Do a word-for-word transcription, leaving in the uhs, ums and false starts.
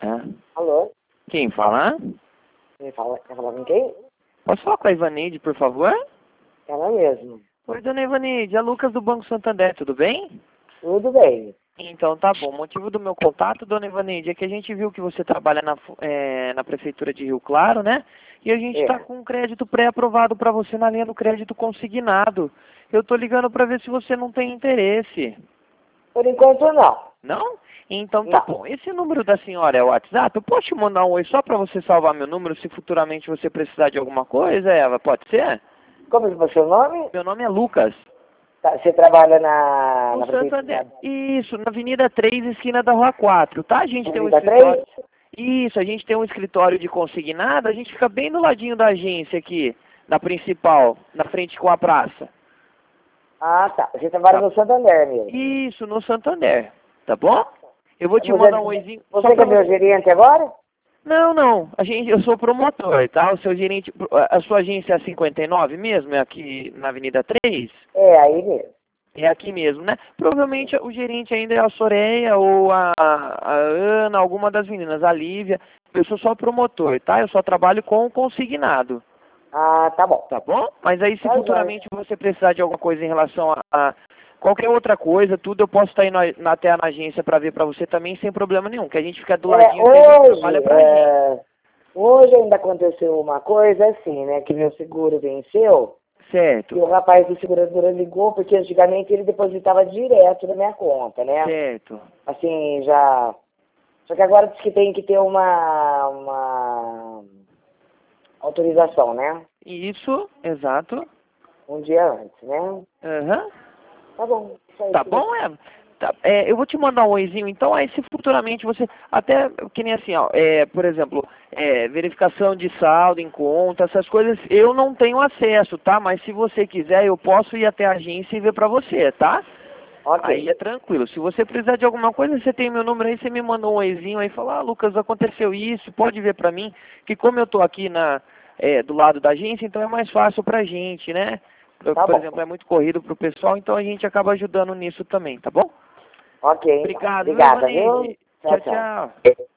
É. Alô? Quem fala? Quem fala? Quer falar com quem? Posso falar com a Ivaneide, por favor? Ela mesmo. Oi, dona Ivaneide, é Lucas do Banco Santander, tudo bem? Tudo bem. Então tá bom. O motivo do meu contato, dona Ivaneide, é que a gente viu que você trabalha na, fu- é, na Prefeitura de Rio Claro, né? E a gente É. está com um crédito pré-aprovado para você na linha do crédito consignado. Eu tô ligando para ver se você não tem interesse. Por enquanto, não. Não? Então tá Não. bom. Esse número da senhora é o WhatsApp? Eu posso te mandar um oi só para você salvar meu número se futuramente você precisar de alguma coisa, Eva? Pode ser? Como é o seu nome? Meu nome é Lucas. Tá, você trabalha na, No na Santander. prefeitura? Isso, na Avenida três, esquina da Rua quatro, tá? A gente tem um Avenida escritório... três? Isso, a gente tem um escritório de consignado, a gente fica bem do ladinho da agência aqui, da principal, na frente com a praça. Ah, tá. Você trabalha Tá. no Santander mesmo. Isso, no Santander, tá bom? Eu vou te Você, mandar um oizinho... você só que é pra meu você... gerente agora? Não, não, a gente, eu sou promotor, tá? O seu gerente, a sua agência é a cinquenta e nove mesmo, é aqui na Avenida três? É, aí mesmo. É aqui mesmo, né? Provavelmente o gerente ainda é a Soreia ou a, a Ana, alguma das meninas, a Lívia. Eu sou só promotor, tá? Eu só trabalho com o consignado, Ah, tá bom. tá bom? Mas aí se Tá futuramente você precisar de alguma coisa em relação a, a qualquer outra coisa, tudo, eu posso estar indo na, até na agência para ver para você também sem problema nenhum, que a gente fica do É, ladinho que a gente trabalha hoje, pra gente. é, hoje ainda aconteceu uma coisa assim, né? Que meu seguro venceu. E Certo, o rapaz do seguradora ligou, porque antigamente ele depositava direto na minha conta, né? certo. Assim, já... Só que agora diz que tem que ter uma, uma autorização, né? Isso, exato. Um dia antes, né? Aham. Tá bom. Só Tá isso bom, mesmo. é? Tá, é, eu vou te mandar um oizinho, então aí se futuramente você, até que nem assim, ó, é, por exemplo, é, verificação de saldo em conta, essas coisas, eu não tenho acesso, tá? Mas se você quiser, eu posso ir até a agência e ver pra você, tá? Aí Ok. é tranquilo. Se você precisar de alguma coisa, você tem meu número aí, você me manda um oizinho aí, fala, ah, Lucas, aconteceu isso, pode ver pra mim, que como eu tô aqui na, é, do lado da agência, então é mais fácil pra gente, né? Por, Tá por bom. exemplo, é muito corrido pro pessoal, então a gente acaba ajudando nisso também, tá bom? Ok. Obrigado, viu, Obrigada, viu? Ivaneide? Tchau, Tchau, tchau. tchau.